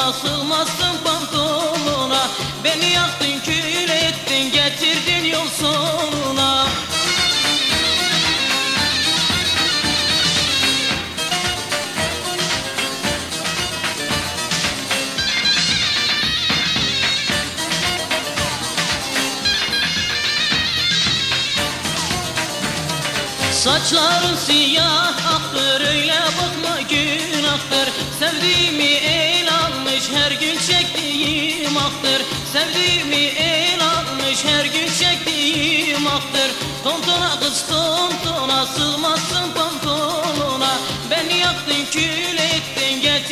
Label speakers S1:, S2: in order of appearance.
S1: tontona, sığmazsın pantolona. Beni yaktın, kül ettin, getirdin yol sonuna. Saçların siyahtır, öyle bakma günahtır. Sevdiğimi el almış, her gün çektiğim aktır. Sevdiğimi el almış, her gün çektiğim aktır. Tontona kız tontona, sığmazsın pantolona. Beni yaktın, kül ettin, getir